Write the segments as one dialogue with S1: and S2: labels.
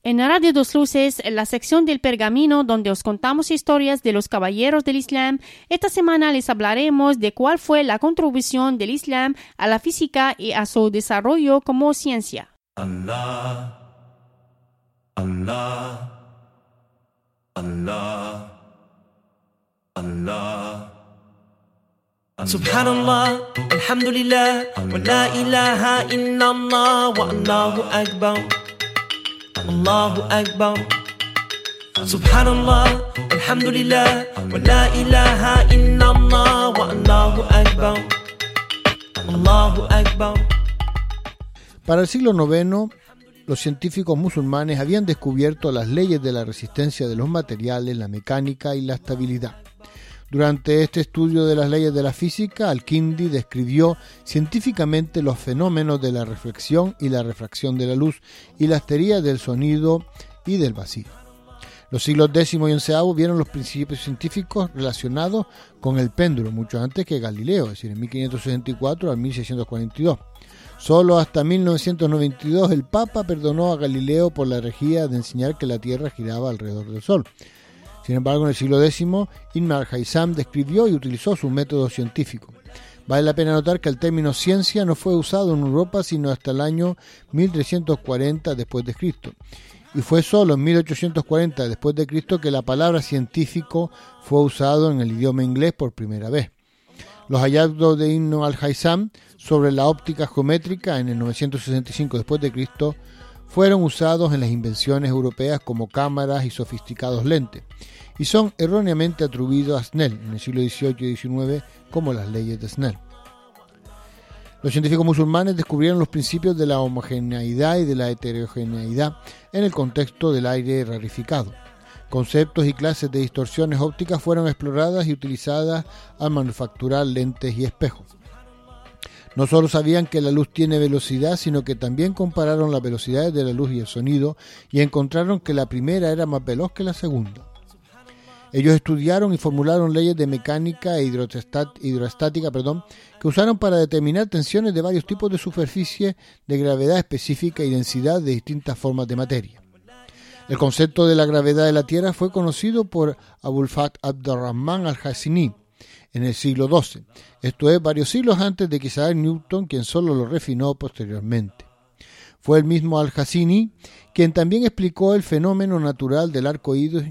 S1: En Radio Dos Luces, en la sección del Pergamino, donde os contamos historias de los caballeros del Islam, esta semana les hablaremos de cuál fue la contribución del Islam a la física y a su desarrollo como ciencia.
S2: Allah, Allah, Allah, Allah. Subhanallah, alhamdulillah, wa la ilaha illallah, wa Allahu Akbar. Allahu Akbar. Subhanallah, alhamdulillah, wa la ilaha illallah, wa Allahu Akbar. Allahu Akbar.
S3: Para el siglo IX, los científicos musulmanes habían descubierto las leyes de la resistencia de los materiales, la mecánica y la estabilidad. Durante este estudio de las leyes de la física, Al-Kindi describió científicamente los fenómenos de la reflexión y la refracción de la luz y las teorías del sonido y del vacío. Los siglos X y XI vieron los principios científicos relacionados con el péndulo, mucho antes que Galileo, es decir, en 1564 al 1642. Solo hasta 1992 el Papa perdonó a Galileo por la herejía de enseñar que la Tierra giraba alrededor del Sol. Sin embargo, en el siglo X, Ibn al-Haytham describió y utilizó su método científico. Vale la pena notar que el término ciencia no fue usado en Europa sino hasta el año 1340 después de Cristo. Y fue solo en 1840 después de Cristo que la palabra científico fue usado en el idioma inglés por primera vez. Los hallazgos de Ibn al-Haytham sobre la óptica geométrica en el 965 después de Cristo fueron usados en las invenciones europeas como cámaras y sofisticados lentes, y son erróneamente atribuidos a Snell en el siglo XVIII y XIX como las leyes de Snell. Los científicos musulmanes descubrieron los principios de la homogeneidad y de la heterogeneidad en el contexto del aire rarificado. Conceptos y clases de distorsiones ópticas fueron exploradas y utilizadas al manufacturar lentes y espejos. No solo sabían que la luz tiene velocidad, sino que también compararon las velocidades de la luz y el sonido y encontraron que la primera era más veloz que la segunda. Ellos estudiaron y formularon leyes de mecánica e hidroestática que usaron para determinar tensiones de varios tipos de superficie, de gravedad específica y densidad de distintas formas de materia. El concepto de la gravedad de la Tierra fue conocido por Abul Fath Abd-ar-Rahman al-Hassini en el siglo XII, esto es, varios siglos antes de Isaac Newton, quien solo lo refinó posteriormente. Fue el mismo al-Hassini quien también explicó el fenómeno natural del arco iris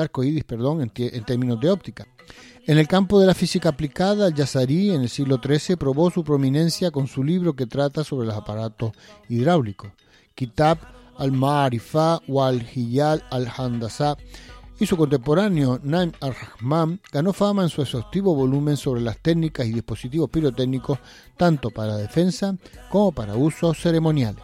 S3: en términos de óptica. En el campo de la física aplicada, al-Jazari en el siglo XIII probó su prominencia con su libro que trata sobre los aparatos hidráulicos, Kitab al-Ma'arifa wa al-Hiyal al-Handasa, y su contemporáneo Naim al-Rahman ganó fama en su exhaustivo volumen sobre las técnicas y dispositivos pirotécnicos tanto para defensa como para usos ceremoniales.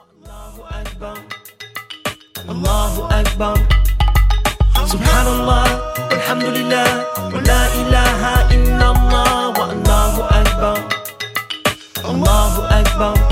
S2: Allahu Akbar. Subhanallah, alhamdulillah, wa la ilaha illallah, wa Allahu Akbar. Allahu Akbar.